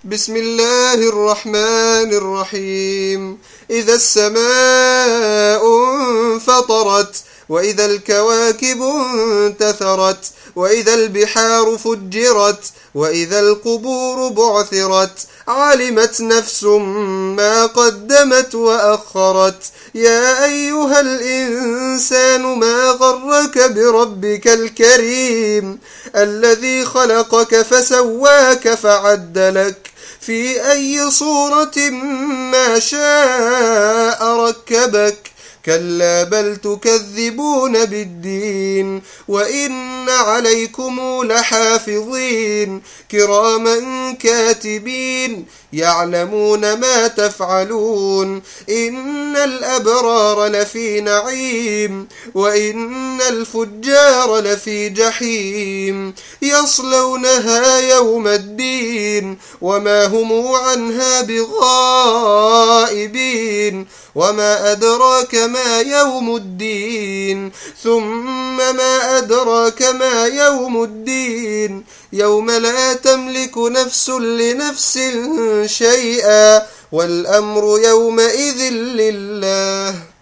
بسم الله الرحمن الرحيم. إذا السماء انفطرت وإذا الكواكب انتثرت وإذا البحار فجرت وإذا القبور بعثرت علمت نفس ما قدمت وأخرت. يا أيها الإنسان ما غرك بربك الكريم الذي خلقك فسواك فعدلك في أي صورة ما شاء ركبك. كلا بل تكذبون بالدين وإن عليكم لحافظين كراما كاتبين يعلمون ما تفعلون. إن الأبرار لفي نعيم وإن الفجار لفي جحيم يصلونها يوم الدين وما هم عنها بغائبين. وما أدراك ما يوم الدين ثم ما أدراك ما يوم الدين يوم لا تملك نفس لنفس شيئا والأمر يومئذ لله.